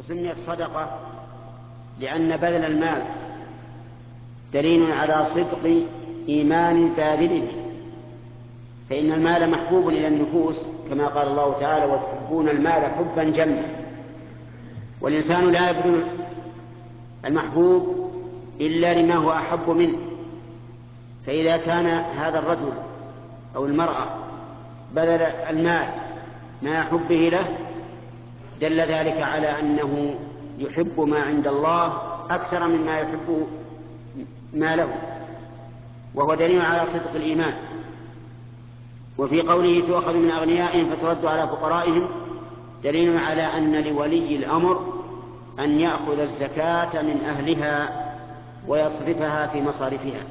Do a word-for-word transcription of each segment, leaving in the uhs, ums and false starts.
وسميت صدقة لأن بذل المال دليل على صدق إيمان باذله، فإن المال محبوب إلى النفوس كما قال الله تعالى: وتحبون المال حبا جما. والإنسان لا يبذل المحبوب إلا لما هو أحب منه، فإذا كان هذا الرجل أو المرأة بذل المال مع حبه له دل ذلك على أنه يحب ما عند الله أكثر مما يحب ما له، وهو دليل على صدق الإيمان. وفي قوله: تؤخذ من أغنيائهم فترد على فقرائهم، دليل على أن لولي الأمر أن يأخذ الزكاة من أهلها ويصرفها في مصارفها،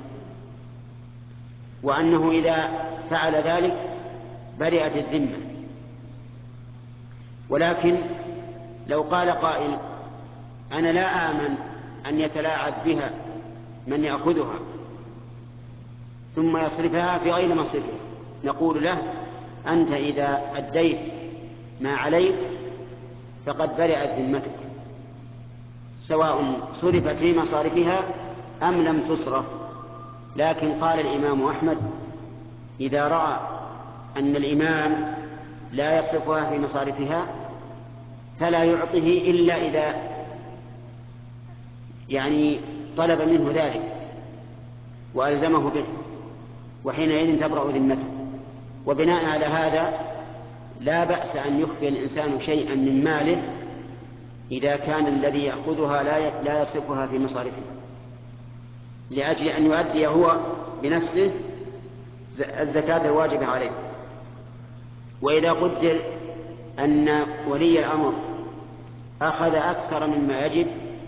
وأنه إذا فعل ذلك برئت الذمة. ولكن لو قال قائل: أنا لا آمن أن يتلاعب بها من يأخذها ثم يصرفها في غير مصرفها، نقول له: أنت إذا أديت ما عليك فقد برئت ذمتك، سواء صرفت في مصارفها أم لم تصرف. لكن قال الإمام أحمد: إذا رأى أن الإمام لا يصرفها في مصارفها فلا يعطه إلا إذا يعني طلب منه ذلك وألزمه به، وحينئذ تبرأ ذمته. وبناء على هذا لا بأس أن يخفي الإنسان شيئا من ماله إذا كان الذي يأخذها لا يصرفها في مصارفه، لأجل أن يؤدي هو بنفسه الزكاة الواجبة عليه. وإذا قدر أن ولي الأمر أخذ أكثر مما يجب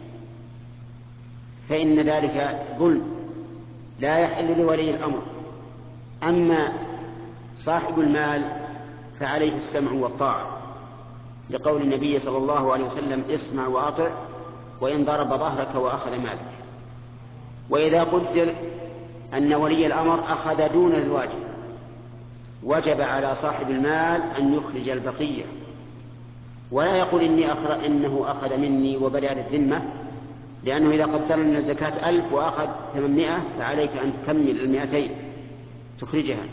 فإن ذلك ظلم لا يحل لولي الأمر. أما صاحب المال فعليه السمع والطاعة، لقول النبي صلى الله عليه وسلم: اسمع وأطع وإن ضرب ظهرك وأخذ مالك. وإذا قدر أن ولي الأمر أخذ دون الواجب وجب على صاحب المال أن يخرج البقية، ولا يقول إني أخر إنه أخذ مني وبرئت الذمة، لأنه إذا قدر أن الزكاة ألف وأخذ ثمانمائة فعليك أن تكمل المائتين تخرجها.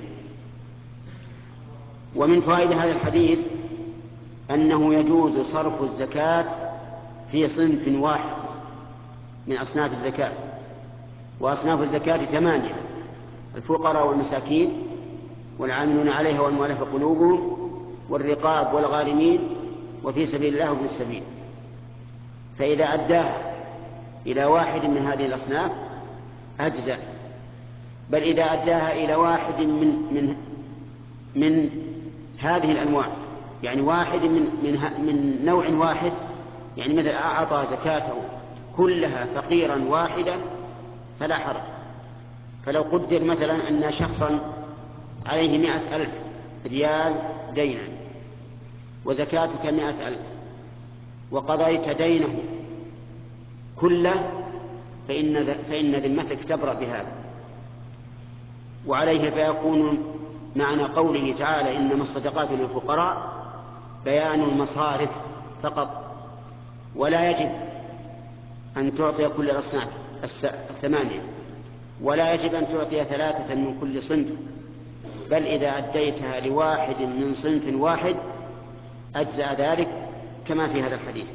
ومن فوائد هذا الحديث أنه يجوز صرف الزكاة في صنف واحد من أصناف الزكاة، وأصناف الزكاة ثمانية: الفقراء والمساكين والعاملون عليها والمؤلفة قلوبهم والرقاب والغارمين وفي سبيل الله وابن السبيل. فإذا أداها إلى واحد من هذه الأصناف أجزأ، بل إذا أداها إلى واحد من من من هذه الأنواع، يعني واحد من من من نوع واحد، يعني مثل أعطى زكاته كلها فقيرا واحدا فلا حرج. فلو قدر مثلا أن شخصا عليه مائة ألف ريال دينا وزكاتك مائة ألف وقضيت دينه كله فإن, فإن ذمتك تبرأ بهذا. وعليه فيكون معنى قوله تعالى: إنما الصدقات للفقراء بيان المصارف فقط، ولا يجب أن تعطي كل الأصناف الثمانية، ولا يجب أن تعطي ثلاثة من كل صنف، بل إذا أديتها لواحد من صنف واحد أجزأ ذلك كما في هذا الحديث.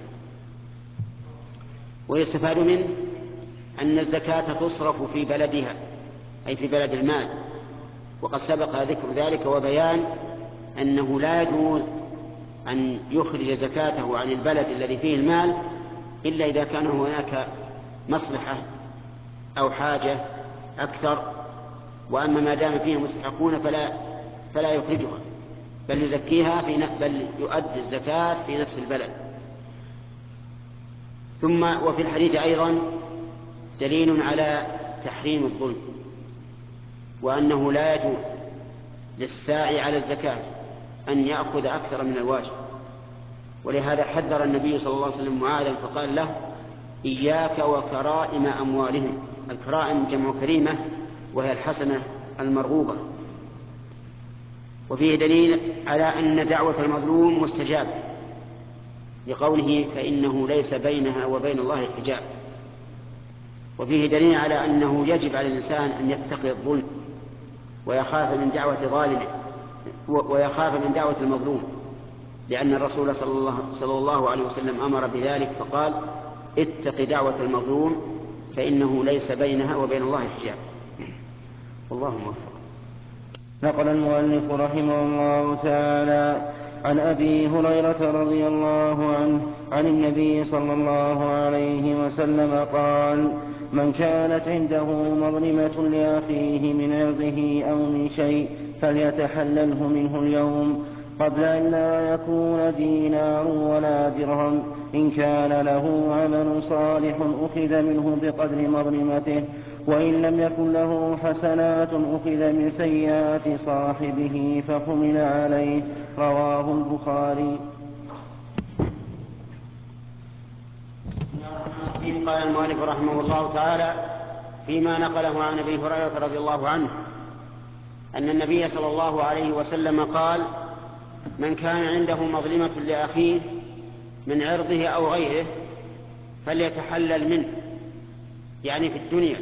ويستفاد منه أن الزكاة تصرف في بلدها، أي في بلد المال، وقد سبق ذكر ذلك وبيان أنه لا يجوز أن يخرج زكاته عن البلد الذي فيه المال إلا إذا كان هناك مصلحة أو حاجة أكثر، وأما ما دام فيه مستحقون فلا فلا يخرجها، بل يزكيها في بل يؤدي الزكاة في نفس البلد. ثم وفي الحديث أيضا دليل على تحريم الظلم، وأنه لا يجوز للساعي على الزكاة أن يأخذ أكثر من الواجب. ولهذا حذر النبي صلى الله عليه وسلم معاذا فقال له: إياك وكرائم أموالهم. الكرائم جمع كريمة وهي الحسنة المرغوبة. وفيه دليل على أن دعوة المظلوم مستجابة، لقوله فإنه ليس بينها وبين الله حجاب. وفيه دليل على أنه يجب على الإنسان أن يتقي الظلم ويخاف من دعوة ظالمه ويخاف من دعوة المظلوم، لأن الرسول صلى الله, صلى الله عليه وسلم أمر بذلك فقال اتق دعوة المظلوم فإنه ليس بينها وبين الله حجاب. والله موفق. نقل المؤلف رحمه الله تعالى عن أبي هريرة رضي الله عنه عن النبي صلى الله عليه وسلم قال من كانت عنده مظلمة لأخيه من عرضه أو من شيء فليتحلله منه اليوم قبل أن لا يكون دينار ولا درهم. إن كان له عمل صالح أخذ منه بقدر مظلمته، وإن لم يكن له حسنات أخذ من سيئات صاحبه فحمل عليه. رواه البخاري. قال المؤلف رحمه الله تعالى فيما نقله عن أبي هريرة رضي الله عنه أن النبي صلى الله عليه وسلم قال من كان عنده مظلمة لأخيه من عرضه أو غيره فليتحلل منه، يعني في الدنيا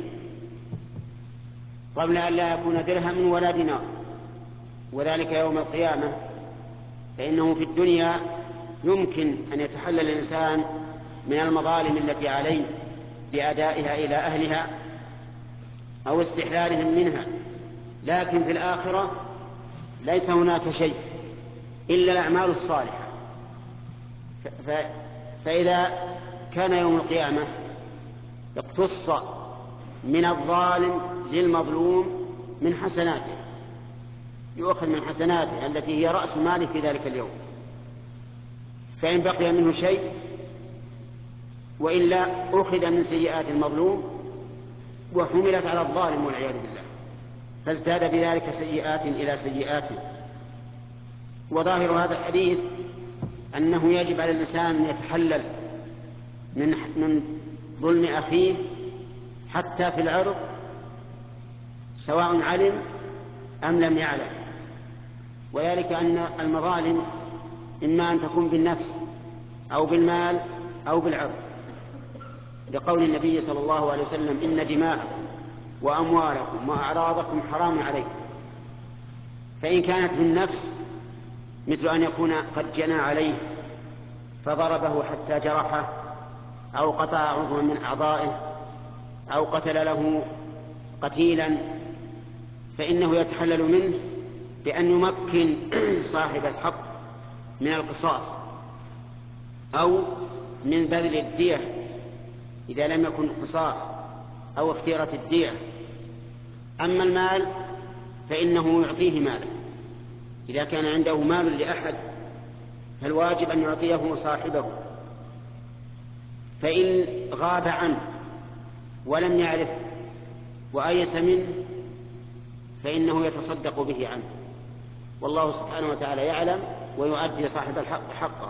قبل أن لا يكون درهم ولا دينار، وذلك يوم القيامة. فإنه في الدنيا يمكن أن يتحلل الإنسان من المظالم التي عليه بأدائها إلى أهلها أو استحلالهم منها، لكن في الآخرة ليس هناك شيء إلا الأعمال الصالحة. فإذا كان يوم القيامة اقتص من الظالم للمظلوم من حسناته، يؤخذ من حسناته التي هي رأس ماله في ذلك اليوم، فإن بقي منه شيء وإلا أخذ من سيئات المظلوم وحملت على الظالم والعياذ بالله، فازداد بذلك سيئات إلى سيئات. وظاهر هذا الحديث أنه يجب على الإنسان أن يتحلل من من ظلم أخيه حتى في العرض، سواء علم أم لم يعلم، وذلك أن المظالم إما أن تكون بالنفس أو بالمال أو بالعرض، لقول النبي صلى الله عليه وسلم إن دماءكم وأموالكم وأعراضكم حرام عليكم. فإن كانت بالنفس مثل أن يكون قد جنى عليه فضربه حتى جرحه أو قطع عضوا من أعضائه أو قتل له قتيلا، فإنه يتحلل منه بأن يمكن صاحب الحق من القصاص أو من بذل الدية إذا لم يكن قصاص أو اختيرة الدية. أما المال فإنه يعطيه ماله، إذا كان عنده مال لأحد فالواجب أن يعطيه صاحبه، فإن غاب عنه ولم يعرف وأيس منه فإنه يتصدق به عنه، والله سبحانه وتعالى يعلم ويؤدي صاحب الحق حقه.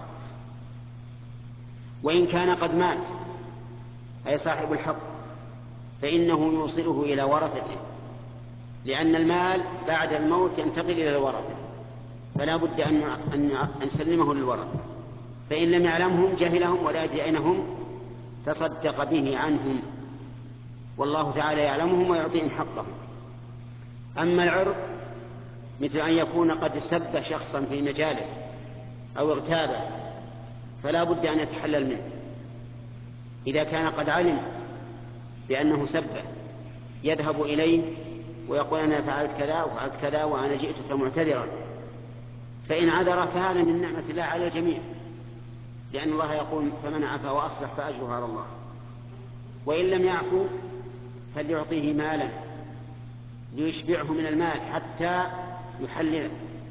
وإن كان قد مات أي صاحب الحق فإنه يوصله إلى ورثته، لأن المال بعد الموت ينتقل إلى الورثة، فلا بد أن نسلمه للورثة، فإن لم يعلمهم جهلهم ولا يدري أين هم تصدق به عنهم، والله تعالى يعلمهم ويعطيهم حقهم. أما العرض مثل أن يكون قد سب شخصا في مجالس أو اغتابه فلا بد أن يتحلل منه. إذا كان قد علم بأنه سبه يذهب إليه ويقول أنا فعلت كذا وفعلت كذا وأنا جئتك معتذرا، فإن عذر فهذا من نعمة الله على الجميع، لأن الله يقول فمن عفا وأصلح فأجره على الله. وإن لم يعفو فليعطيه مالا ليشبعه من المال حتى يحلله،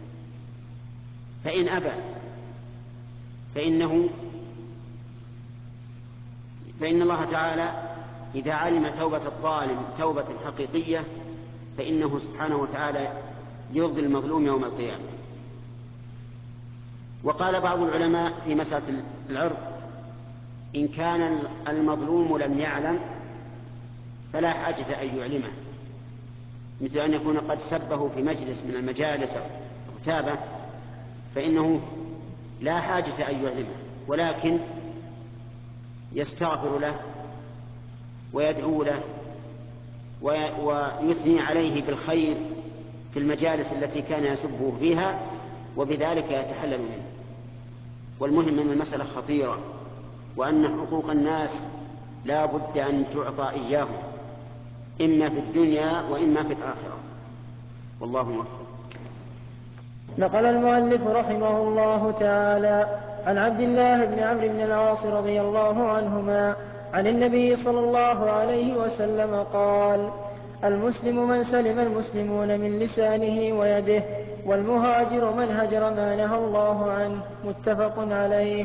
فإن أبى فإنه فإن الله تعالى إذا علم توبة الظالم توبة حقيقية فإنه سبحانه وتعالى يرضي المظلوم يوم القيامة. وقال بعض العلماء في مسألة العرض إن كان المظلوم لم يعلم فلا حاجة أن يعلمه، مثل أن يكون قد سبه في مجلس من المجالس أو اغتابه، فإنه لا حاجة أن يعلمه، ولكن يستغفر له ويدعو له ويثني عليه بالخير في المجالس التي كان يسبه فيها، وبذلك يتحلل منه. والمهم أن المسألة خطيرة، وأن حقوق الناس لا بد أن تعطى إياهم، إما في الدنيا وإما في الآخرة، والله موفق. نقل المؤلف رحمه الله تعالى عن عبد الله بن عمرو بن العاص رضي الله عنهما عن النبي صلى الله عليه وسلم قال: المسلم من سلم المسلمون من لسانه ويده، والمهاجر من هجر ما نهى الله عنه. متفق عليه.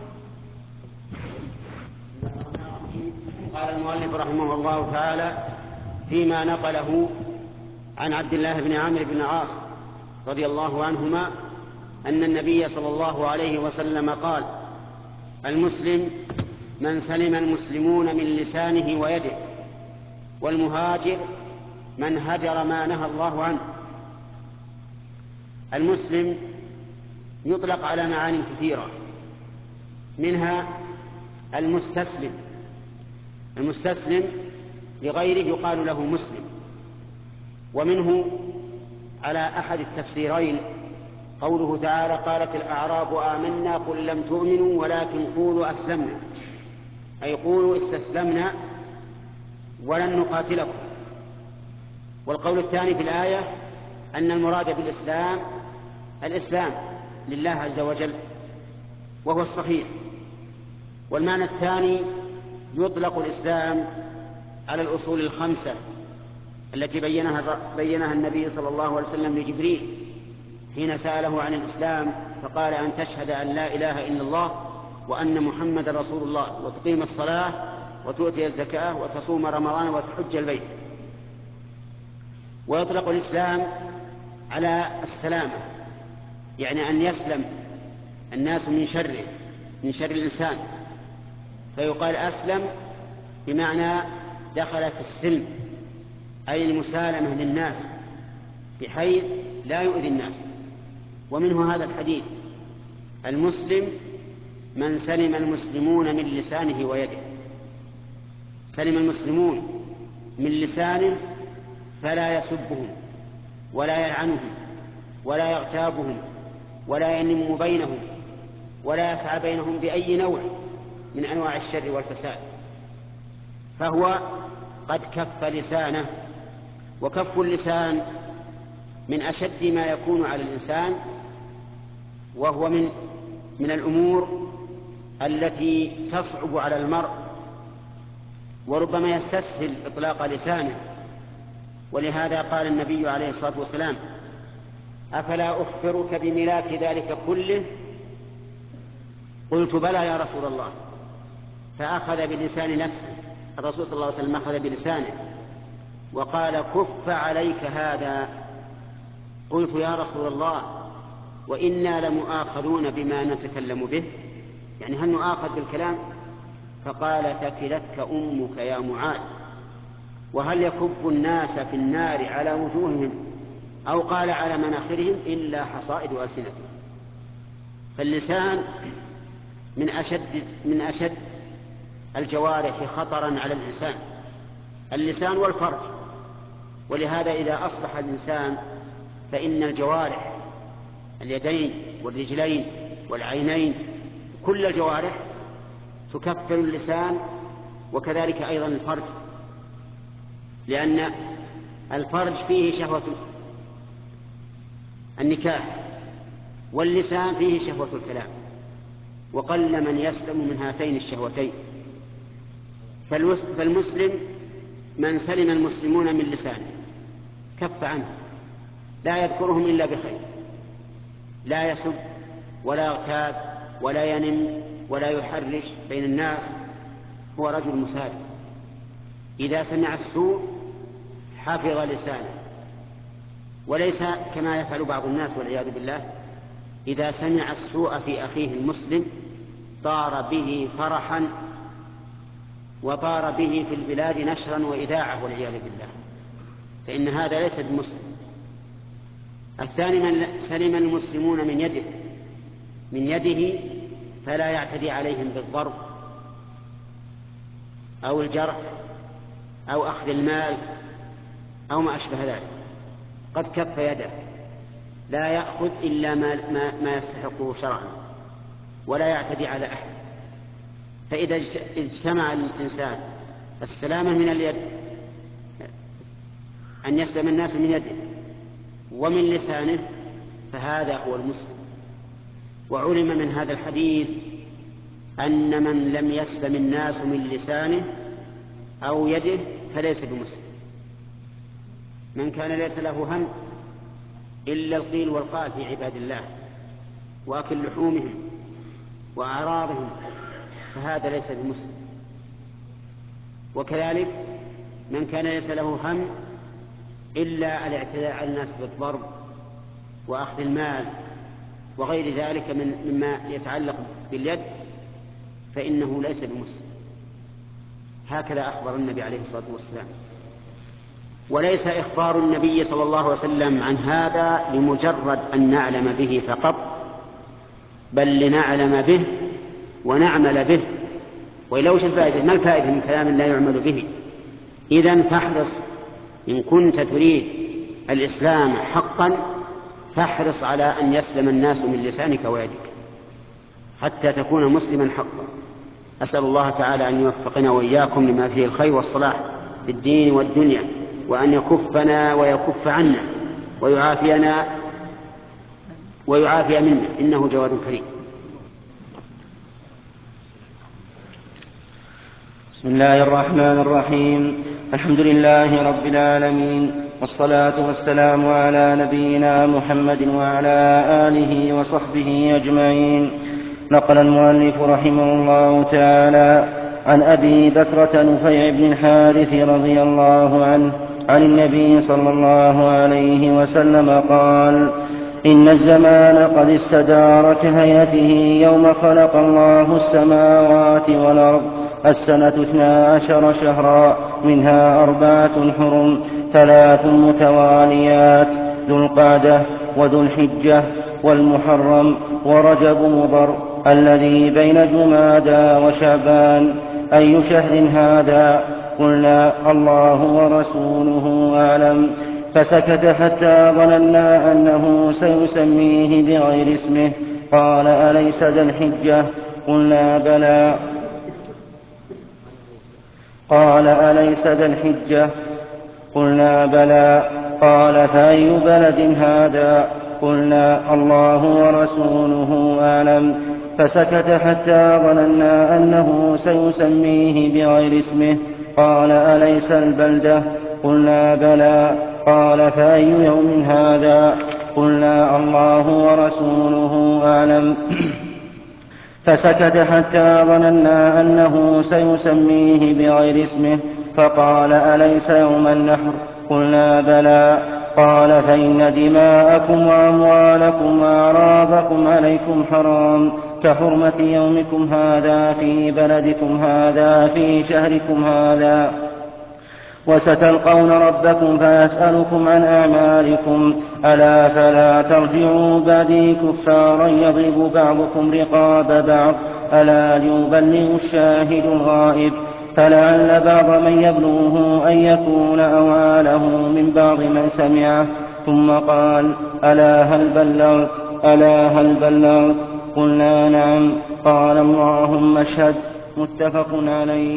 قال المؤلف رحمه الله تعالى فيما نقله عن عبد الله بن عمرو بن العاص رضي الله عنهما أن النبي صلى الله عليه وسلم قال: المسلم من سلم المسلمون من لسانه ويده، والمهاجر من هجر ما نهى الله عنه. المسلم يطلق على معاني كثيرة، منها المستسلم. المستسلم لغيره يقال له مسلم. ومنه على أحد التفسيرين قوله تعالى: قالت الأعراب آمنا قل لم تؤمنوا ولكن قولوا أسلمنا، أي قولوا استسلمنا ولن نقاتلكم. والقول الثاني في الآية أن المراد بالإسلام الإسلام لله عز وجل، وهو الصحيح. والمعنى الثاني يطلق الإسلام على الأصول الخمسة التي بينها, بينها النبي صلى الله عليه وسلم لجبريل حين سأله عن الإسلام، فقال: أن تشهد أن لا إله إلا الله وأن محمد رسول الله، وتقيم الصلاة وتؤتي الزكاة وتصوم رمضان وتحج البيت. ويطلق الإسلام على السلامة، يعني أن يسلم الناس من شره، من شر الإنسان، فيقال أسلم بمعنى دخل في السلم، أي المسالمة للناس بحيث لا يؤذي الناس. ومنه هذا الحديث: المسلم من سلم المسلمون من لسانه ويده. سلم المسلمون من لسانه فلا يسبهم ولا يلعنهم ولا يغتابهم ولا ينم بينهم ولا يسعى بينهم بأي نوع من أنواع الشر والفساد، فهو قد كف لسانه. وكف اللسان من أشد ما يكون على الإنسان، وهو من من الأمور التي تصعب على المرء، وربما يستسهل إطلاق لسانه. ولهذا قال النبي عليه الصلاة والسلام: أفلا أخبرك بملاك ذلك كله؟ قلت: بلى يا رسول الله. فأخذ بلسان نفسه، الرسول صلى الله عليه وسلم أخذ بلسانه وقال: كف عليك هذا. قلت: يا رسول الله، وإنا لمؤاخذون بما نتكلم به، يعني هل نؤاخذ بالكلام؟ فقال: ثكلتك أمك يا معاذ، وهل يكب الناس في النار على وجوههم أو قال على مناخرهم إلا حصائد ألسنتهم. فاللسان من أشد من أشد الجوارح خطرا على الإنسان، اللسان والفرج. ولهذا إذا أصلح الإنسان فإن الجوارح، اليدين والرجلين والعينين، كل الجوارح تكفر اللسان، وكذلك أيضا الفرج، لأن الفرج فيه شهوة النكاح، واللسان فيه شهوة الكلام، وقل من يسلم من هاتين الشهوتين. فالمسلم من سلم المسلمون من لسانه، كف عنه، لا يذكرهم إلا بخير، لا يسب ولا يغتاب ولا ينم ولا يحرش بين الناس، هو رجل مسالم. إذا سمع السوء حفظ لسانه، وليس كما يفعل بعض الناس والعياذ بالله، إذا سمع السوء في أخيه المسلم طار به فرحا وطار به في البلاد نشرا وإذاعة والعياذ بالله، فإن هذا ليس بمسلم. الثاني من سلم المسلمون من يده، من يده فلا يعتدي عليهم بالضرب أو الجرح أو أخذ المال أو ما أشبه ذلك. قد كف يده، لا يأخذ إلا ما, ما, ما يستحقه شرعا، ولا يعتدي على أحد. فإذا اجتمع الإنسان السلامة من اليد، أن يسلم الناس من يده ومن لسانه، فهذا هو المسلم. وعلم من هذا الحديث أن من لم يسلم الناس من لسانه أو يده فليس بمسلم. من كان ليس له هم إلا القيل والقال في عباد الله وأكل لحومهم وأعراضهم، فهذا ليس بمسلم. وكذلك من كان ليس له هم إلا الاعتداء على الناس بالضرب وأخذ المال وغير ذلك من مما يتعلق باليد، فإنه ليس بمسلم. هكذا أخبر النبي عليه الصلاة والسلام. وليس إخبار النبي صلى الله عليه وسلم عن هذا لمجرد أن نعلم به فقط، بل لنعلم به ونعمل به. وإلا وش الفائدة؟ ما الفائدة من كلام لا يعمل به؟ إذن فاحرص إن كنت تريد الإسلام حقا، فاحرص على أن يسلم الناس من لسانك ويدك حتى تكون مسلما حقا. أسأل الله تعالى أن يوفقنا وإياكم لما فيه الخير والصلاح في الدين والدنيا، وأن يكفنا ويكف عنا ويعافينا ويعافي منا، إنه جواد كريم. بسم الله الرحمن الرحيم. الحمد لله رب العالمين، والصلاة والسلام على نبينا محمد وعلى آله وصحبه أجمعين. نقل المؤلف رحمه الله تعالى عن أبي بكرة نفيع بن الحارث رضي الله عنه عن النبي صلى الله عليه وسلم قال: إن الزمان قد استدار كهيئته يوم خلق الله السماوات والأرض، السنة اثنا عشر شهرا، منها أربعة حرم، ثلاث متواليات، ذو القعدة وذو الحجة والمحرم ورجب مضر الذي بين جمادى وشعبان. أي شهر هذا؟ قلنا: الله ورسوله أعلم. فسكت حتى ظننا أنه سيسميه بغير اسمه. قال: أليس ذا الحجة؟ قلنا: بلى. قال: أليس ذا الحجة؟ قلنا: بلى. قال: فأي بلد هذا؟ قلنا: الله ورسوله أعلم. فسكت حتى ظننا أنه سيسميه بغير اسمه. قال: أليس البلدة؟ قلنا: بلى. قال: فأي يوم هذا؟ قلنا: الله ورسوله أعلم. فسكت حتى ظننا أنه سيسميه بغير اسمه. فقال: أليس يوم النحر؟ قلنا: بلى. قال: فإن دماءكم وأموالكم وأعراضكم عليكم حرام كحرمة يومكم هذا في بلدكم هذا في شهركم هذا. وستلقون ربكم فيسألكم عن أعمالكم. ألا فلا ترجعوا بعدي كفارا يضرب بعضكم رقاب بعض. ألا ليبلغ الشاهد الغائب. فلعل بعض من يبلغه أن يكون أوعاله من بعض من سمعه. ثم قال: ألا هل بلغت؟ ألا هل بلغت؟ قلنا: نعم. قال: اللهم اشهد. متفق عليه.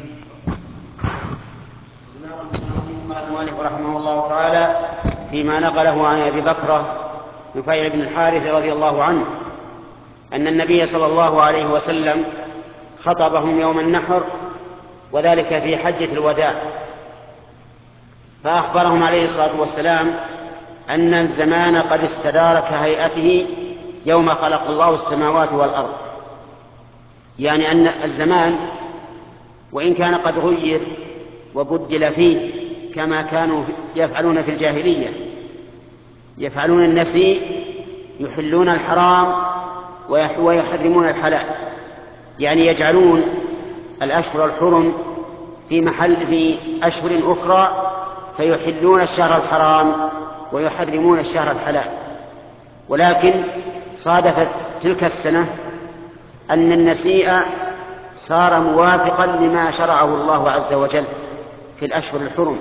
المؤلف رحمه الله تعالى فيما نقله عن أبي بكرة نفيع بن الحارث رضي الله عنه أن النبي صلى الله عليه وسلم خطبهم يوم النحر، وذلك في حجة الوداع، فأخبرهم عليه الصلاة والسلام أن الزمان قد استدار كهيئته يوم خلق الله السماوات والأرض، يعني أن الزمان وإن كان قد غير وبدل فيه كما كانوا يفعلون في الجاهلية، يفعلون النسيء، يحلون الحرام ويحرمون الحلال، يعني يجعلون الأشهر الحرم في محل في أشهر أخرى، فيحلون الشهر الحرام ويحرمون الشهر الحلال. ولكن صادفت تلك السنة أن النسيء صار موافقا لما شرعه الله عز وجل في الأشهر الحرم.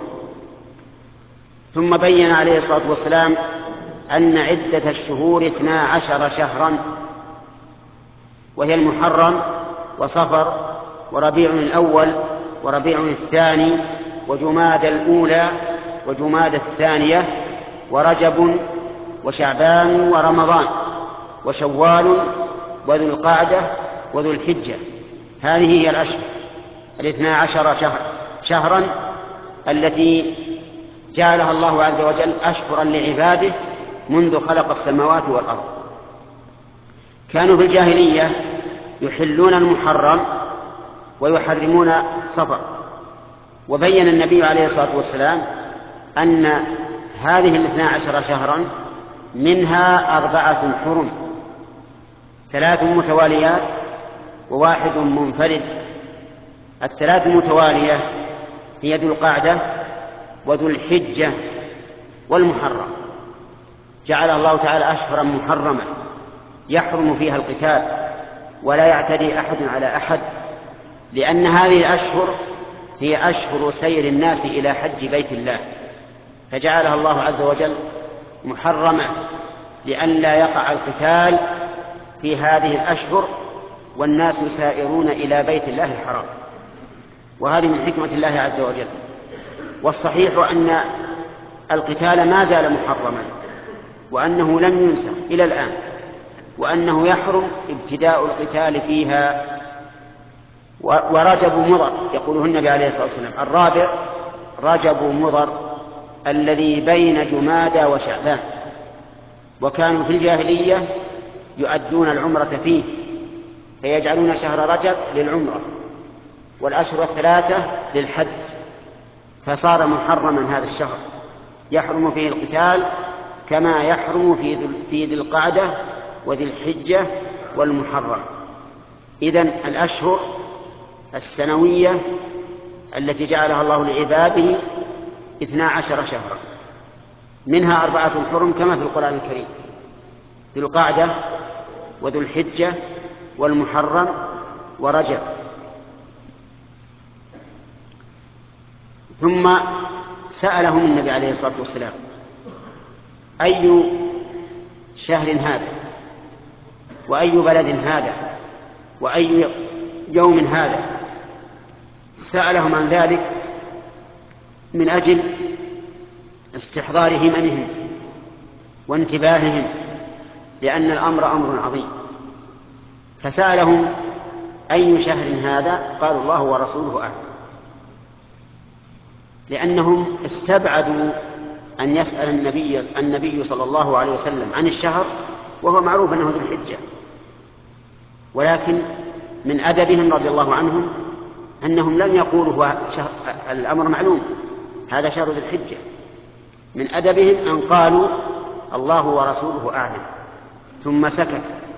ثم بين عليه الصلاة والسلام أن عدة الشهور اثنا عشر شهرا، وهي المحرم وصفر وربيع الأول وربيع الثاني وجماد الأولى وجماد الثانية ورجب وشعبان ورمضان وشوال وذو القعدة وذو الحجة. هذه هي الأشهر الاثنا عشر شهر شهرا التي جعلها الله عز وجل أشهرا لعباده منذ خلق السماوات والأرض. كانوا في الجاهلية يحلون المحرم ويحرمون صفر، وبين النبي عليه الصلاة والسلام أن هذه الاثنا عشر شهرا منها أربعة حرم، ثلاث متواليات وواحد منفرد. الثلاث المتوالية هي ذو القعدة وذو الحجة والمحرم، جعل الله تعالى أشهرا محرمة يحرم فيها القتال ولا يعتدي أحد على أحد، لأن هذه الأشهر هي أشهر سير الناس إلى حج بيت الله، فجعلها الله عز وجل محرمة لئلا يقع القتال في هذه الأشهر والناس يسائرون إلى بيت الله الحرام، وهذه من حكمة الله عز وجل. والصحيح أن القتال ما زال محرما، وأنه لم ينسخ إلى الآن، وأنه يحرم ابتداء القتال فيها. ورجب مضر يقوله النبي عليه الصلاة والسلام الرابع رجب مضر الذي بين جمادى وشعبان، وكانوا في الجاهلية يؤدون العمرة فيه فيجعلون شهر رجب للعمرة والأشهر الثلاثة للحج، فصار محرما هذا الشهر يحرم فيه القتال كما يحرم في ذي القعدة وذي الحجة والمحرم. إذن الأشهر السنوية التي جعلها الله لعباده اثنا عشر شهرا، منها أربعة حرم كما في القرآن الكريم: ذو القعدة وذو الحجة والمحرم ورجب. ثم سألهم النبي عليه الصلاة والسلام: أي شهر هذا وأي بلد هذا وأي يوم هذا؟ سألهم عن ذلك من أجل استحضار هممهم وانتباههم، لأن الأمر أمر عظيم. فسألهم: أي شهر هذا؟ قالوا: الله ورسوله أعلم، لأنهم استبعدوا أن يسأل النبي, النبي صلى الله عليه وسلم عن الشهر وهو معروف أنه ذو الحجة، ولكن من أدبهم رضي الله عنهم أنهم لم يقولوا شهر الأمر معلوم، هذا شهر ذو الحجة. من أدبهم أن قالوا: الله ورسوله أعلم، ثم سكت،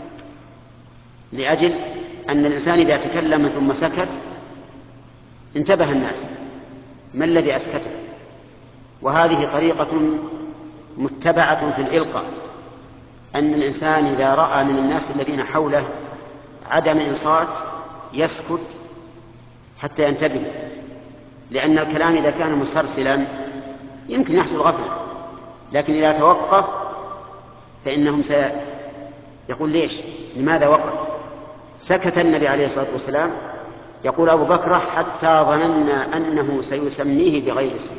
لأجل أن الإنسان إذا تكلم ثم سكت انتبه الناس ما الذي أسكته. وهذه طريقة متبعة في الإلقاء، أن الإنسان إذا رأى من الناس الذين حوله عدم إنصات يسكت حتى ينتبه، لأن الكلام إذا كان مسترسلا يمكن يحصل غفلة، لكن إذا توقف فإنهم سيقول: ليش؟ لماذا وقف؟ سكت النبي عليه الصلاة والسلام. يقول أبو بكر: حتى ظننا أنه سيسميه بغير اسمه.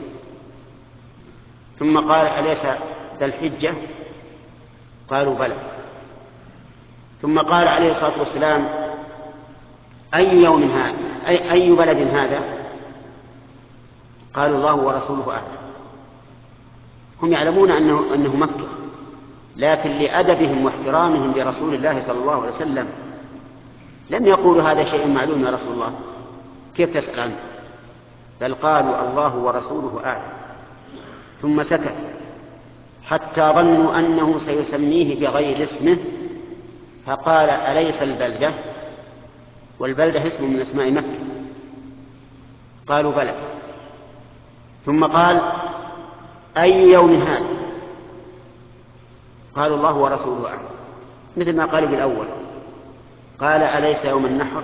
ثم قال: أليس ذا الحجة؟ قالوا: بلى. ثم قال عليه الصلاة والسلام: أي يوم هذا؟ أي, أي بلد هذا؟ قالوا: الله ورسوله أعلم. هم يعلمون أنه, أنه مكة، لكن لأدبهم واحترامهم لرسول الله صلى الله عليه وسلم لم يقولوا: هذا شيء معلوم يا رسول الله، كيف تسأل عنه؟ بل قالوا: الله ورسوله أعلم. ثم سكت حتى ظنوا أنه سيسميه بغير اسمه، فقال: أليس البلدة؟ والبلدة اسم من أسماء مكة. قالوا: بلى. ثم قال: أي يوم هذا؟ قالوا: الله ورسوله أعلم، مثل ما قالوا بالأول. قال أليس يوم النحر؟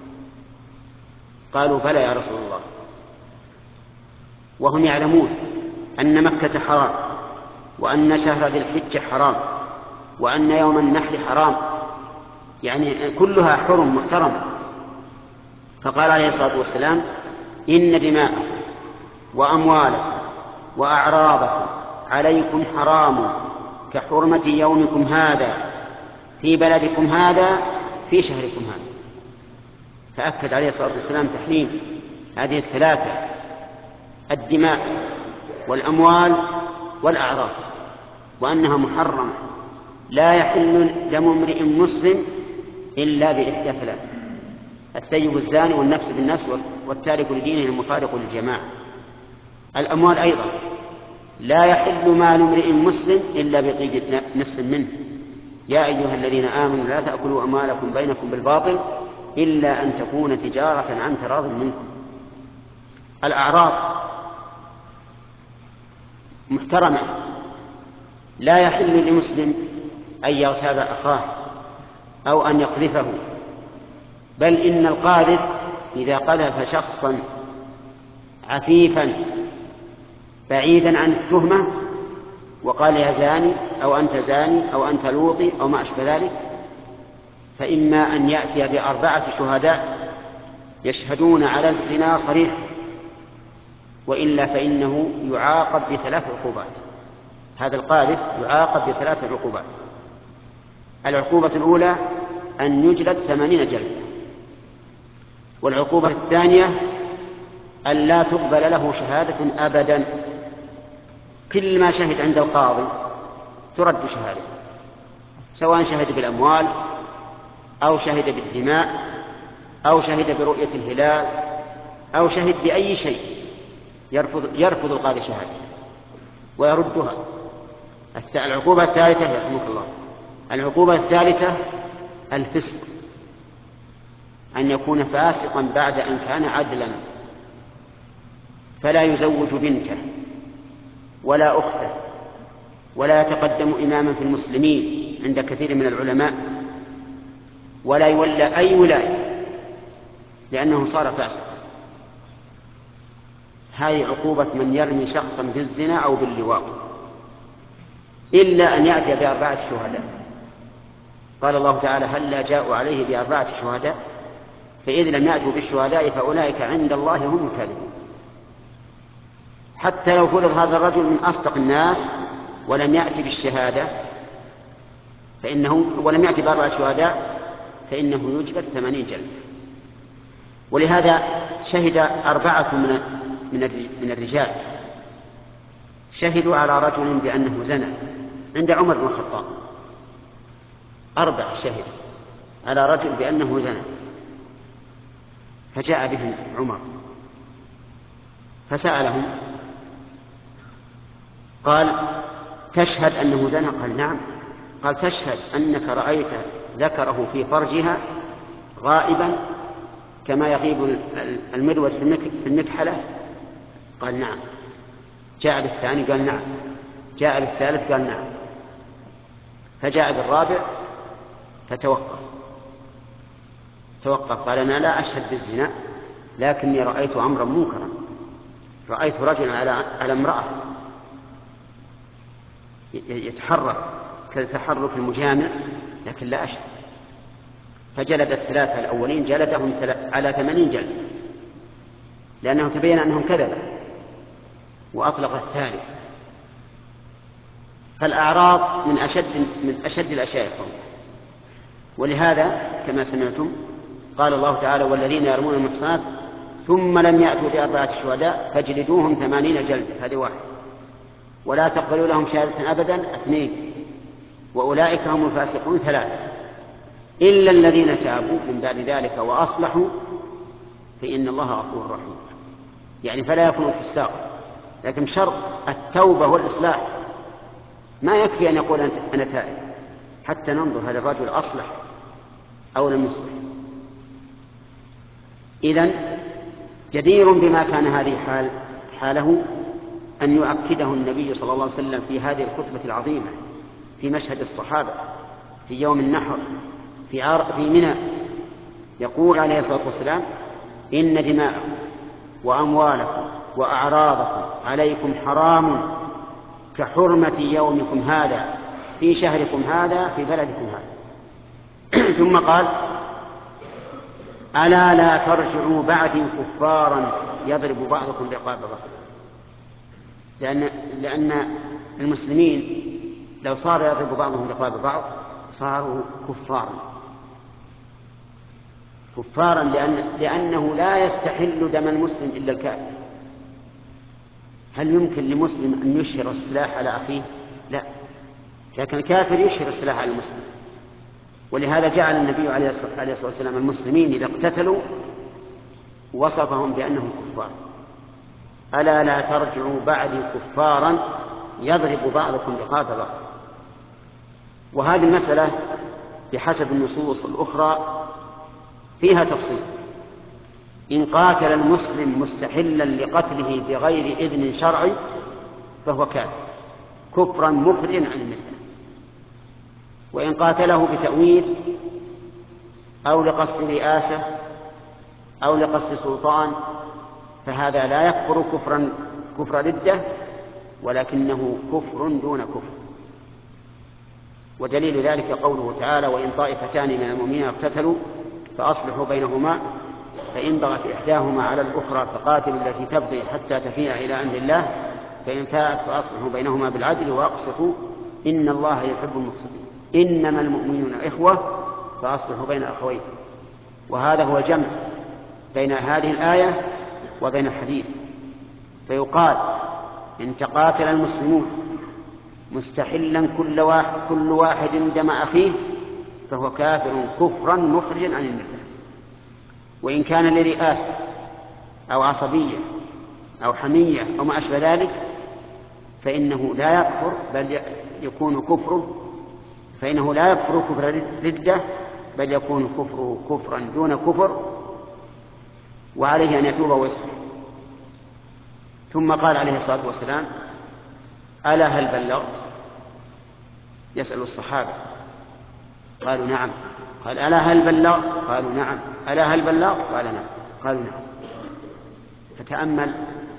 قالوا بلى يا رسول الله. وهم يعلمون أن مكة حرام، وأن شهر ذي الحجة حرام، وأن يوم النحر حرام، يعني كلها حرم محترمة. فقال عليه الصلاة والسلام إن دماءكم وأموالكم وأعراضكم عليكم حرام كحرمة يومكم هذا في بلدكم هذا في شهركم هذا. فأكد عليه الصلاة والسلام تحريم هذه الثلاثة: الدماء والأموال والأعراض، وأنها محرمة، لا يحل دم امرئ مسلم إلا بإحدى ثلاث: الثيب الزاني والنفس بالنفس والتارك لدينه المفارق للجماعة. الأموال أيضا لا يحل مال امرئ مسلم إلا بطيب نفس منه: يا أيها الذين آمنوا لا تأكلوا أموالكم بينكم بالباطل إلا أن تكون تجارة عن تراض منكم. الأعراض محترمة، لا يحل لمسلم أن يغتاب أخاه أو أن يقذفه، بل إن القاذف إذا قذف شخصا عفيفا بعيدا عن التهمة وقال يا زاني أو أنت زاني أو أنت لوطي أو ما أشبه ذلك، فإما أن يأتي بأربعة شهداء يشهدون على الزنا صريح، وإلا فإنه يعاقب بثلاث عقوبات. هذا القاذف يعاقب بثلاث عقوبات: العقوبة الأولى أن يجلد ثمانين جلدة، والعقوبة الثانية أن لا تقبل له شهادة أبدا، كل ما شهد عند القاضي ترد شهادته، سواء شهد بالأموال أو شهد بالدماء أو شهد برؤية الهلال أو شهد بأي شيء، يرفض, يرفض القاضي شهادته ويردها. العقوبة الثالثة يرحمك الله العقوبة الثالثة الفسق، أن يكون فاسقا بعد أن كان عدلا، فلا يزوج بنته ولا أخته ولا يتقدم إماما في المسلمين عند كثير من العلماء، ولا يولى أي ولاية لأنه صار فاسقا. هذه عقوبة من يرمي شخصا بالزنا أو باللواط، إلا أن يأتي بأربعة شهداء. قال الله تعالى هلا جاءوا عليه بأربعة شهداء، فإذا لم يأتوا بالشهداء فأولئك عند الله هم الكاذبون. حتى لو فرض هذا الرجل من أصدق الناس ولم يأتي بالشهادة فإنه ولم يأتي بأربعة شهداء فإنه يجلد ثمانين جلد. ولهذا شهد أربعة من الرجال شهدوا على رجل بأنه زنى عند عمر بن الخطاب، أربع شهد على رجل بأنه زنى، فجاء بهم عمر فسألهم قال تشهد أنه زنى؟ قال نعم. قال تشهد أنك رأيت ذكره في فرجها غائبا كما يغيب المدود في المكحلة؟ قال نعم. جاء بالثاني قال نعم. جاء بالثالث قال نعم. فجاء بالرابع فتوقف توقف قال أنا لا أشهد بالزنا، لكني رأيت أمرا منكرا، رأيت رجلا على على امرأة يتحرك كتحرك المجامع، لكن لا أشهد. فجلد الثلاثة الأولين جلدهم على ثمانين جلد لأنه تبين أنهم كذبوا، وأطلق الثالث. فالأعراض من أشد من أشد الأشياء القوم. ولهذا كما سمعتم قال الله تعالى والذين يرمون المحصنات ثم لم يأتوا بأربعة شهداء فاجلدوهم ثمانين جلد، هذه واحد، ولا تقبلوا لهم شهادة أبدا، اثنين، وأولئك هم الفاسقون، ثلاثة، إلا الذين تابوا من بعد ذلك وأصلحوا فإن الله غفور رحيم. يعني فلا يكون فساق، لكن شرط التوبة والإصلاح، ما يكفي أن يقول أنا تائب حتى ننظر هل الرجل أصلح أو لم يصلح. إذن جدير بما كان هذه حال حاله أن يؤكده النبي صلى الله عليه وسلم في هذه الخطبة العظيمة في مشهد الصحابة في يوم النحر في, في منى يقول عليه الصلاة والسلام إن دماءكم وأموالكم وأعراضكم عليكم حرام كحرمة يومكم هذا في شهركم هذا في بلدكم هذا. ثم قال ألا لا ترجعوا بعدي كفارا يضرب بعضكم رقاب بعض، لأن, لأن المسلمين لو صار يضرب بعضهم رقاب بعض صاروا كفارا كفارا لأن لأنه لا يستحل دم المسلم إلا الكافر. هل يمكن لمسلم أن يشهر السلاح على أخيه؟ لا، لكن الكافر يشهر السلاح على المسلم. ولهذا جعل النبي عليه الصلاة والسلام المسلمين إذا اقتتلوا وصفهم بأنهم كفار. ألا لا ترجعوا بعدي كفارا يضرب بعضكم رقاب بعض. وهذه المسألة بحسب النصوص الأخرى فيها تفصيل. إن قاتل المسلم مستحلا لقتله بغير إذن شرعي فهو كافر كفرا مخرجا عن الملة. وإن قاتله بتأويل أو لقصد رئاسة أو لقصد سلطان فهذا لا يكفر كفرا كفر ردة، ولكنه كفر دون كفر. ودليل ذلك قوله تعالى وإن طائفتان من المؤمنين اقتتلوا فأصلحوا بينهما فإن بغت إحداهما على الأخرى فقاتلوا التي تبغي حتى تفيء إلى أمر الله فإن فاءت فأصلحوا بينهما بالعدل وأقسطوا إن الله يحب المقسطين إنما المؤمنون إخوة فأصلحوا بين أخوين. وهذا هو الجمع بين هذه الآية وبين الحديث. فيقال إن تقاتل المسلمون مستحلا كل واحد, كل واحد دم أخيه فهو كافر كفرا مخرجا عن الملة. وإن كان لرئاسة أو عصبية أو حمية أو ما أشبه ذلك فإنه لا يكفر بل يكون كفره فإنه لا يكفر كفر ردة بل يكون كفره كفرا دون كفر، وعليه أن يتوب ويصلح. ثم قال عليه الصلاة والسلام ألا هل بلغت؟ يسأل الصحابة قالوا نعم. قال ألا هل بلغت؟ قالوا نعم. ألا هل بلغت؟ قال نعم. قالوا نعم. فتأمل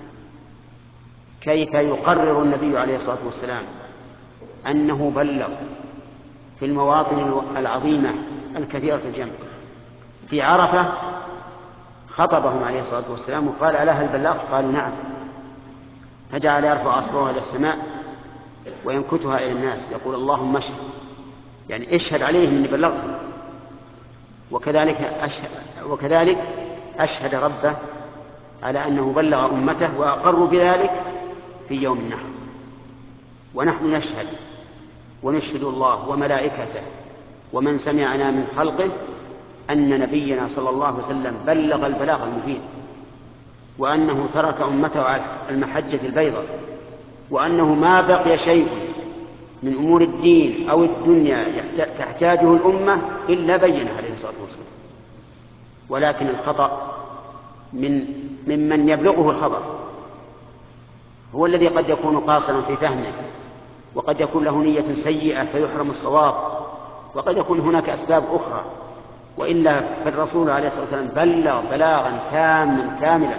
كيف يقرر النبي عليه الصلاة والسلام أنه بلغ في المواطن العظيمة الكثيرة الجمع. في عرفة خطبهم عليه الصلاة والسلام وقال ألا هل بلغت؟ قالوا نعم. فجعل يرفع أصبعه إلى السماء وينكتها إلى الناس يقول اللهم اشهد، يعني اشهد عليهم أني بلغتهم. وكذلك أشهد, وكذلك أشهد ربه على أنه بلغ أمته وأقروا بذلك في يوم النحر. ونحن نشهد ونشهد الله وملائكته ومن سمعنا من خلقه أن نبينا صلى الله عليه وسلم بلغ البلاغ المبين، وأنه ترك أمته على المحجة البيضاء، وأنه ما بقي شيء من أمور الدين أو الدنيا تحتاجه الأمة إلا بينه عليه الصلاة والسلام. ولكن الخطأ من ممن يبلغه الخبر هو الذي قد يكون قاصرا في فهمه، وقد يكون له نية سيئة فيحرم الصواب، وقد يكون هناك أسباب أخرى. وإلا فالرسول عليه الصلاة والسلام بلغ بلاغا تاما كاملا.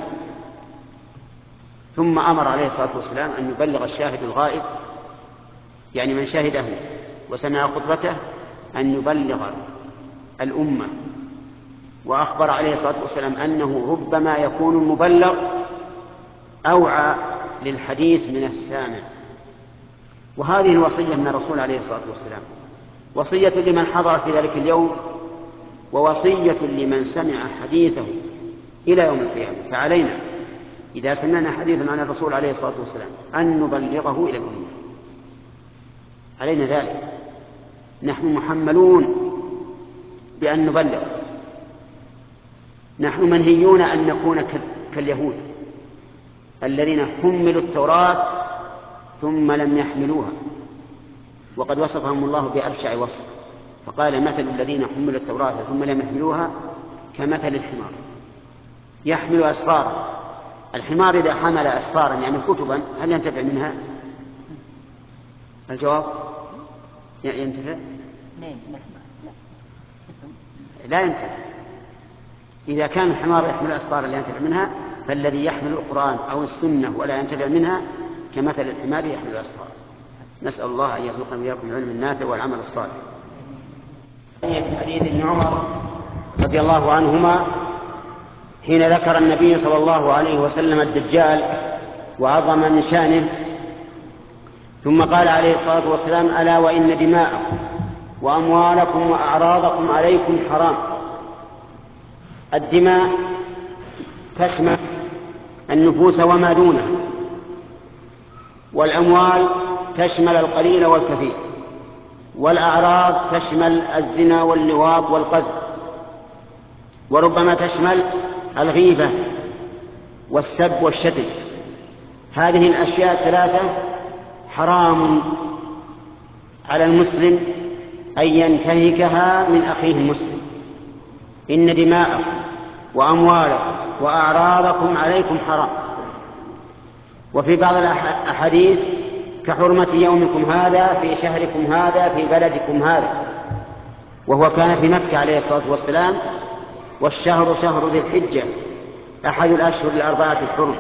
ثم أمر عليه الصلاة والسلام أن يبلغ الشاهد الغائب، يعني من شهده وسمع خطبته، أن يبلغ الأمة. وأخبر عليه الصلاة والسلام أنه ربما يكون المبلغ أوعى للحديث من السامع. وهذه الوصية من الرسول عليه الصلاة والسلام، وصية لمن حضر في ذلك اليوم، ووصية لمن سمع حديثه إلى يوم القيامة. فعلينا إذا سمعنا حديثا عن الرسول عليه الصلاة والسلام أن نبلغه إلى الأمة، علينا ذلك. نحن محملون بأن نبلغ. نحن منهيون أن نكون كاليهود الذين حملوا التوراة ثم لم يحملوها، وقد وصفهم الله بأبشع وصف، فقال مثل الذين حملوا التوراة ثم لم يحملوها كمثل الحمار يحمل أسفارا. الحمار إذا حمل أسفارا يعني كتبا هل ينتفع منها؟ الجواب ينتفع؟ لا ينتفع. إذا كان الحمار يحمل الأسفار لا ينتفع منها، فالذي يحمل القرآن أو السنة ولا ينتفع منها كمثل الحمار يحمل الأسفار. نسأل الله أن يرزقنا وإياكم العلم النافع والعمل الصالح. في حديث ابن عمر رضي الله عنهما حين ذكر النبي صلى الله عليه وسلم الدجال وعظم من شأنه، ثم قال عليه الصلاة والسلام: ألا وإن دماءكم وأموالكم وأعراضكم عليكم حرام. الدماء تشمل النفوس وما دونها، والأموال تشمل القليل والكثير، والأعراض تشمل الزنا واللواط والقذف، وربما تشمل الغيبة والسب والشتم. هذه الأشياء الثلاثة حرام على المسلم أن ينتهكها من أخيه المسلم. إن دماءكم وأموالكم وأعراضكم عليكم حرام. وفي بعض الأحاديث: كحرمة يومكم هذا في شهركم هذا في بلدكم هذا. وهو كان في مكة عليه الصلاة والسلام، والشهر شهر ذي الحجة أحد الأشهر الأربعة الحرم.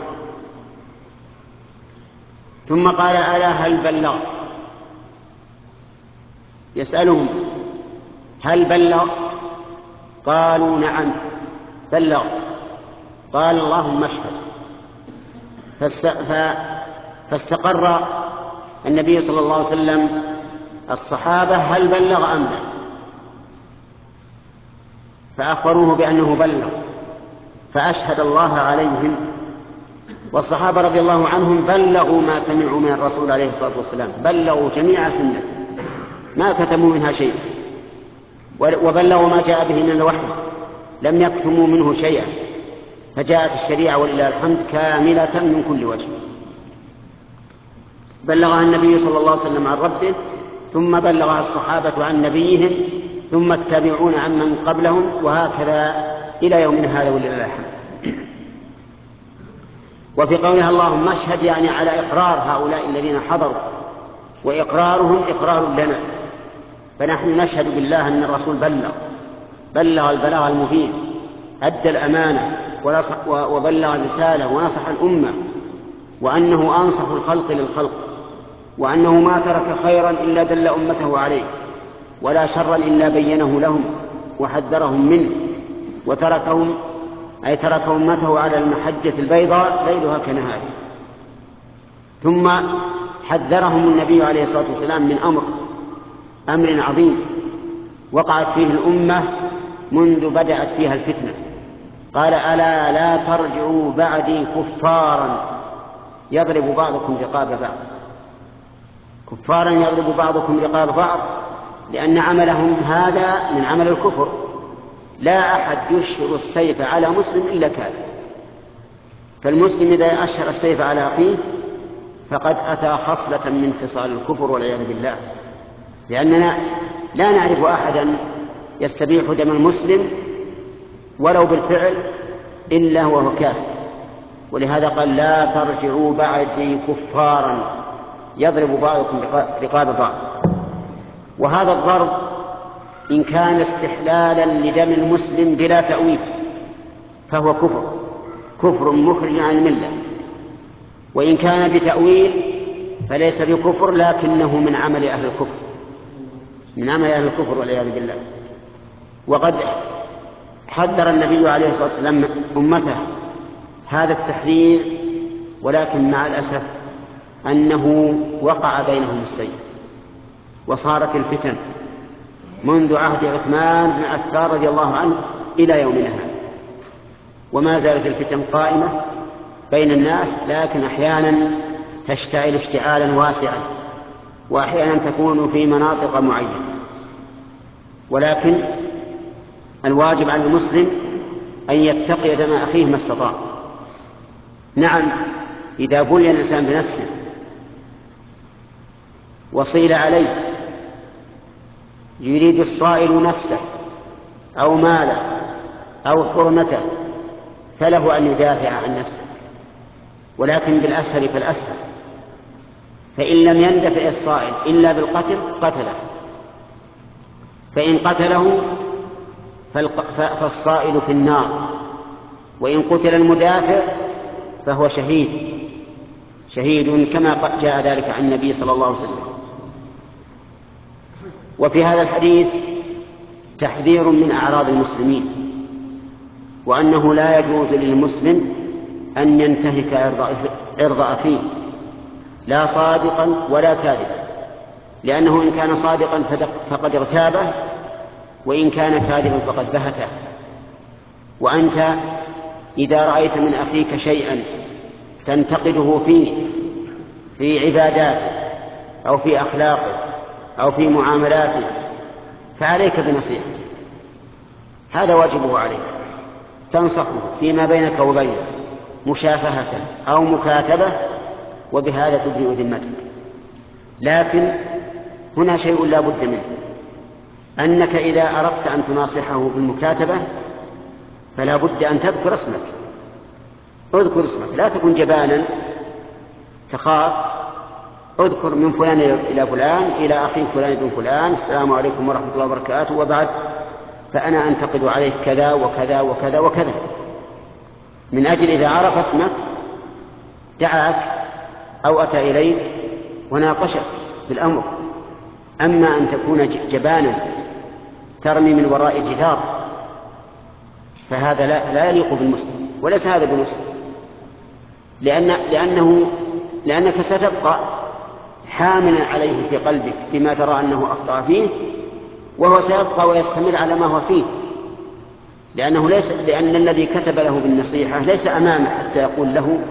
ثم قال: ألا هل بلغت؟ يسألهم: هل بلغ؟ قالوا: نعم بلغت. قال: اللهم اشهد. فاستقر النبي صلى الله عليه وسلم الصحابة هل بلغ أم لا، فأخبروه بأنه بلغ، فأشهد الله عليهم. والصحابة رضي الله عنهم بلغوا ما سمعوا من الرسول عليه الصلاة والسلام، بلغوا جميع سنته ما كتموا منها شيئا، وبلغوا ما جاء به من الوحي، لم يكتموا منه شيئا، فجاءت الشريعة ولله الحمد كاملة من كل وجه. بلغها النبي صلى الله عليه وسلم عن ربه، ثم بلغها الصحابة عن نبيهم، ثم التابعون عن من قبلهم، وهكذا إلى يومنا هذا ولله الحمد. وفي قولها اللهم اشهد يعني على إقرار هؤلاء الذين حضروا، وإقرارهم إقرار لنا، فنحن نشهد بالله أن الرسول بلغ بلغ البلاغ المبين، أدى الأمانة وبلغ الرسالة ونصح الأمة، وأنه أنصح الخلق للخلق، وأنه ما ترك خيرا إلا دل أمته عليه، ولا شرا إلا بينه لهم وحذرهم منه، وتركهم أي ترك أمته على المحجة البيضاء ليلها كنهارها. ثم حذرهم النبي عليه الصلاة والسلام من أمر أمر عظيم وقعت فيه الأمة منذ بدأت فيها الفتنة. قال: ألا لا ترجعوا بعدي كفارا يضرب بعضكم رقاب بعض. كفارا يضرب بعضكم رقاب بعض، لأن عملهم هذا من عمل الكفر. لا أحد يشهر السيف على مسلم إلا كافر، فالمسلم إذا أشهر السيف على أخيه فقد أتى خصلة من خصال الكفر والعياذ بالله، لأننا لا نعرف أحدا يستبيح دم المسلم ولو بالفعل إلا وهو كافر. ولهذا قال: لا ترجعوا بعدي كفارا يضرب بعضكم رقاب بعض. وهذا الضرب إن كان استحلالا لدم المسلم بلا تأويل فهو كفر كفر مخرج عن الملة، وإن كان بتأويل فليس بكفر، لكنه من عمل أهل الكفر من عمل أهل الكفر والعياذ بالله. وقد حذر النبي عليه الصلاة والسلام أمته هذا التحذير، ولكن مع الأسف أنه وقع بينهم السيف، وصارت الفتن منذ عهد عثمان بن عفان رضي الله عنه إلى يومنا هذا، وما زالت الفتن قائمة بين الناس، لكن أحيانا تشتعل اشتعالا واسعا، وأحيانا تكون في مناطق معينة. ولكن الواجب على المسلم أن يتقي دم أخيه ما استطاع. نعم، إذا بلي الإنسان بنفسه وصيل عليه يريد الصائل نفسه أو ماله أو حرمته فله أن يدافع عن نفسه، ولكن بالأسهل فالأسهل، فإن لم يندفع الصائل إلا بالقتل قتله، فإن قتله فالصائل في النار، وإن قتل المدافع فهو شهيد شهيد كما جاء ذلك عن النبي صلى الله عليه وسلم. وفي هذا الحديث تحذير من أعراض المسلمين، وأنه لا يجوز للمسلم أن ينتهك عرض أخيه، لا صادقا ولا كاذبا، لأنه إن كان صادقا فقد اغتابه، وإن كان كاذبا فقد بهته. وأنت إذا رأيت من أخيك شيئا تنتقده فيه في عباداته أو في أخلاقه أو في معاملاته فعليك بنصيحته، هذا واجبه عليك، تنصحه فيما بينك وبينه مشافهة أو مكاتبة، وبهذا تبرئ ذمتك. لكن هنا شيء لا بد منه، أنك إذا أردت أن تناصحه بالمكاتبة فلا بد أن تذكر اسمك، اذكر اسمك، لا تكن جبانا تخاف. اذكر من فلان إلى فلان إلى أخي فلان بن فلان، السلام عليكم ورحمة الله وبركاته، وبعد فأنا أنتقد عليك كذا وكذا وكذا وكذا، من أجل إذا عرف اسمك دعاك أو أتى إليك وناقشك بالأمر. أما أن تكون جبانا ترمي من وراء جدار فهذا لا, لا يليق بالمسلم، وليس هذا بالمسلم، لأن لأنه لأنك ستبقى حاملا عليه في قلبك بما ترى أنه أخطأ فيه، وهو سيبقى ويستمر على ما هو فيه، لأنه ليس لأن الذي كتب له بالنصيحة ليس أمامه حتى يقول له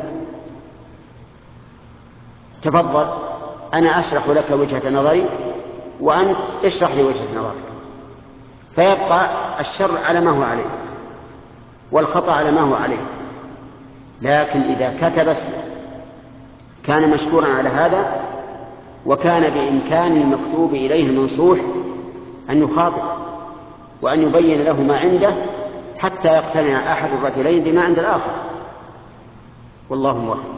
تفضل أنا أشرح لك وجهة نظري وأنت اشرح لي وجهة نظرك، فيبقى الشر على ما هو عليه والخطأ على ما هو عليه. لكن إذا كتب كان مشكورا على هذا، وكان بإمكان المكتوب إليه المنصوح أن يخاطب وأن يبين له ما عنده حتى يقتنع أحد الرجلين بما عند الآخر، والله موفق.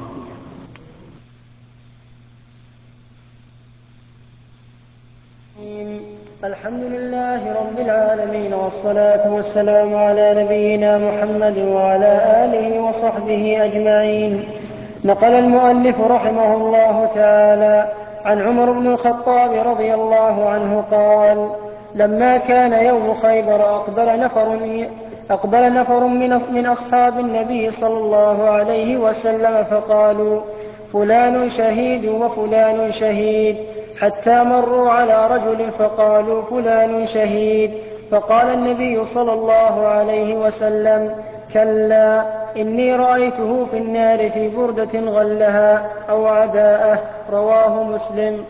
الحمد لله رب العالمين، والصلاة والسلام على نبينا محمد وعلى آله وصحبه أجمعين. نقل المؤلف رحمه الله تعالى عن عمر بن الخطاب رضي الله عنه قال: لما كان يوم خيبر أقبل نفر أقبل نفر من أصحاب النبي صلى الله عليه وسلم فقالوا: فلان شهيد وفلان شهيد، حتى مروا على رجل فقالوا: فلان شهيد. فقال النبي صلى الله عليه وسلم: كلا، إني رأيته في النار في بردة غلها أو عباءة. رواه مسلم.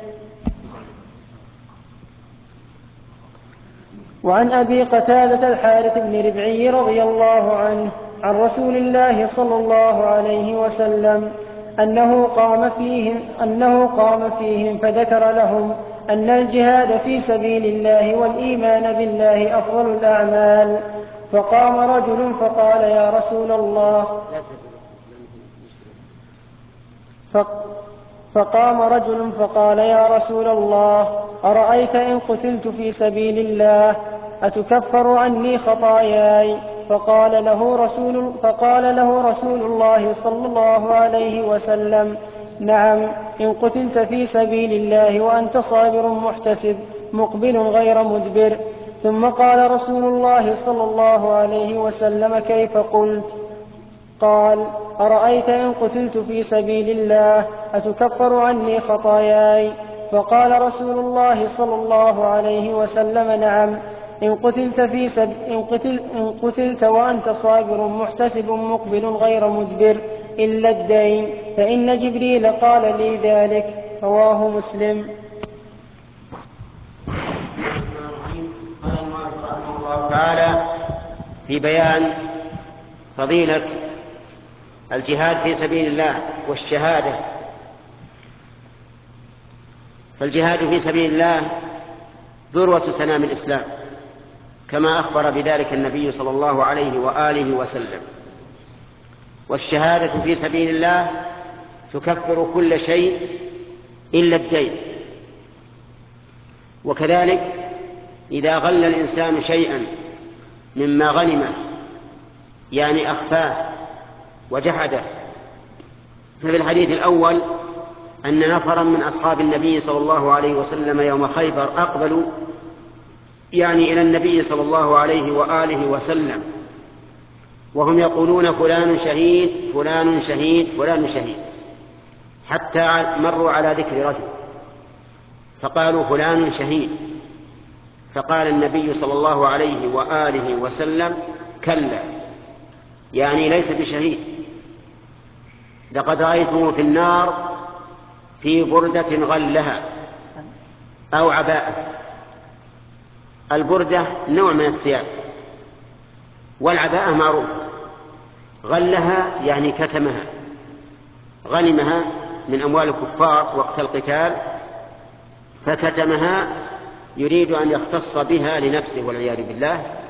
وعن أبي قتادة الحارث بن ربعي رضي الله عنه عن رسول الله صلى الله عليه وسلم أنه قام فيهم, أنه قام فيهم فذكر لهم أن الجهاد في سبيل الله والإيمان بالله أفضل الأعمال. فقام رجل فقال: يا رسول الله فقام رجل فقال: يا رسول الله، أرأيت إن قتلت في سبيل الله أتكفر عني خطاياي؟ فقال له رسول, فقال له رسول الله صلى الله عليه وسلم: نعم، إن قتلت في سبيل الله وأنت صابر محتسب مقبل غير مدبر. ثم قال رسول الله صلى الله عليه وسلم: كيف قلت؟ قال: أرأيت إن قتلت في سبيل الله أتكفر عني خطاياي؟ فقال رسول الله صلى الله عليه وسلم: نعم، إن قتلت, في سب... إن قتل... إن قتلت وأنت صابر محتسب مقبل غير مدبر إلا الدين، فإن جبريل قال لي ذلك. رواه مسلم. قال المؤلف رحمه الله تعالى في بيان فضيلة الجهاد في سبيل الله والشهادة. فالجهاد في سبيل الله ذروة سنام الإسلام، كما أخبر بذلك النبي صلى الله عليه وآله وسلم. والشهادة في سبيل الله تكفر كل شيء إلا الدين. وكذلك إذا غل الإنسان شيئا مما غنمه يعني أخفاه وجحده. ففي الحديث الأول أن نفرا من أصحاب النبي صلى الله عليه وسلم يوم خيبر أقبلوا يعني إلى النبي صلى الله عليه وآله وسلم وهم يقولون فلان شهيد فلان شهيد فلان شهيد، حتى مروا على ذكر رجل فقالوا فلان شهيد، فقال النبي صلى الله عليه وآله وسلم كلا، يعني ليس بشهيد، لقد رأيته في النار في بردة غلها أو عباءة. البردة نوع من الثياب، والعباءة معروفة. غلها يعني كتمها، غنمها من أموال الكفار وقت القتال فكتمها، يريد أن يختص بها لنفسه والعياذ بالله،